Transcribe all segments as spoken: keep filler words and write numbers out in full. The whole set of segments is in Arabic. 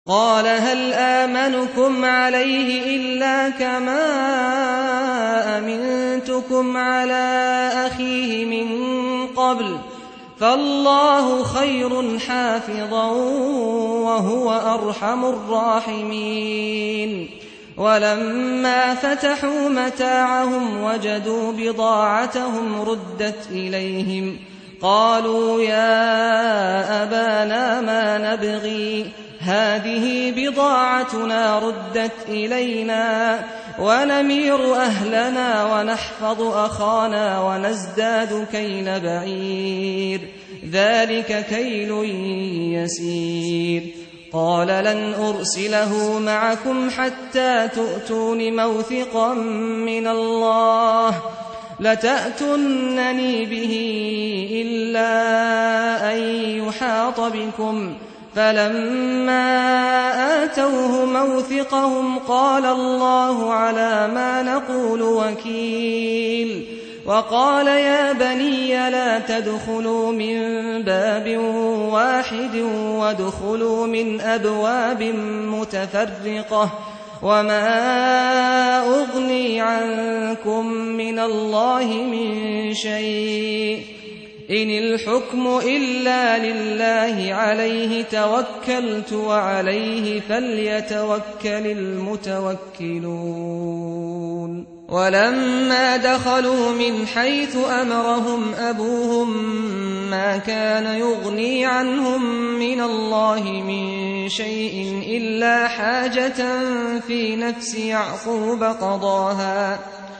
قال هل آمنكم عليه إلا كما أمنتكم على أخيه من قبل فالله خير حافظا وهو أرحم الراحمين. ولما فتحوا متاعهم وجدوا بضاعتهم ردت إليهم قالوا يا أبانا ما نبغي هذه بضاعتنا ردت إلينا ونمير أهلنا ونحفظ أخانا ونزداد كيل بعير ذلك كيل يسير. قال لن أرسله معكم حتى تؤتون موثقا من الله لتأتونني به إلا أن يحاط بكم. فلما آتوه موثقهم قال الله على ما نقول وكيل. وقال يا بني لا تدخلوا من باب واحد وادخلوا من أبواب متفرقة وما أغني عنكم من الله من شيء إن الحكم إلا لله عليه توكلت وعليه فليتوكل المتوكلون. ولما دخلوا من حيث أمرهم أبوهم ما كان يغني عنهم من الله من شيء إلا حاجة في نفس يعقوب قضاها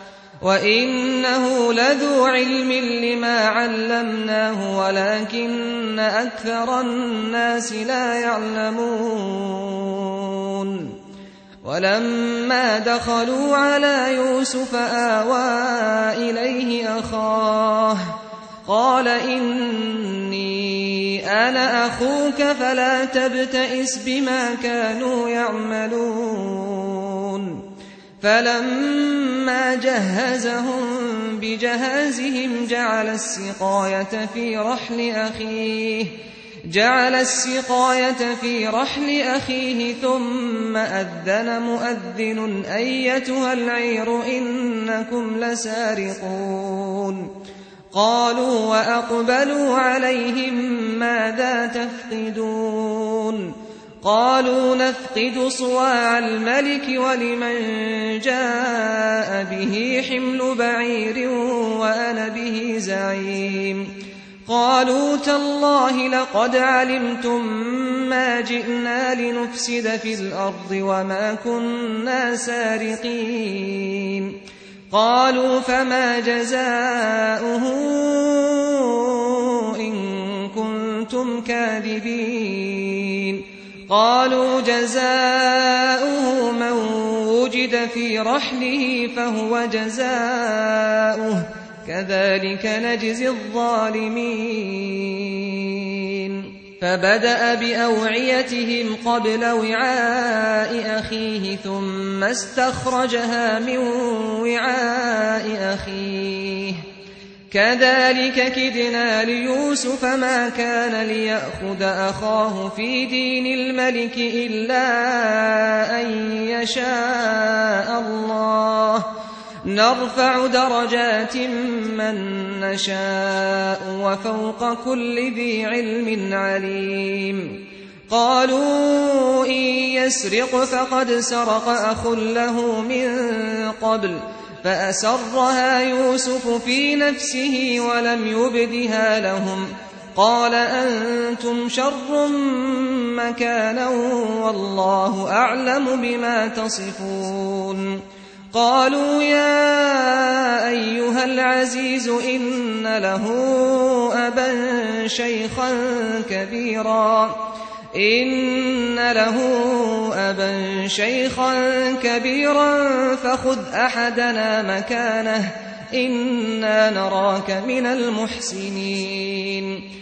وإنه لذو علم لما علمناه ولكن أكثر الناس لا يعلمون. ولما دخلوا على يوسف آوى إليه أخاه قال إني أنا أخوك فلا تبتئس بما كانوا يعملون. فلما جهزهم بجهازهم جعل السقاية في رحل أخيه جعل السقاية في رحل أخيه ثم أذن مؤذن أيتها العير إنكم لسارقون. قالوا وأقبلوا عليهم ماذا تفقدون قالوا نفقد صواع الملك ولمن جاء به حمل بعير وأنا به زعيم. قالوا تالله لقد علمتم ما جئنا لنفسد في الأرض وما كنا سارقين. قالوا فما جزاؤه إن كنتم كاذبين. قالوا جزاؤه من وجد في رحله فهو جزاؤه كذلك نجزي الظالمين. فبدأ بأوعيتهم قبل وعاء أخيه ثم استخرجها من وعاء أخيه كذلك كدنا ليوسف ما كان ليأخذ أخاه في دين الملك إلا أن يشاء الله نرفع درجات من نشاء وفوق كل ذي علم عليم. قالوا إن يسرق فقد سرق أخ له من قبل فأسرها يوسف في نفسه ولم يبدها لهم. قال أنتم شر مكانا والله أعلم بما تصفون. قالوا يا أيها العزيز إن له أبا شيخا كبيرا إن له أبا شيخا كبيرا فخذ أحدنا مكانه إنا نراك من المحسنين.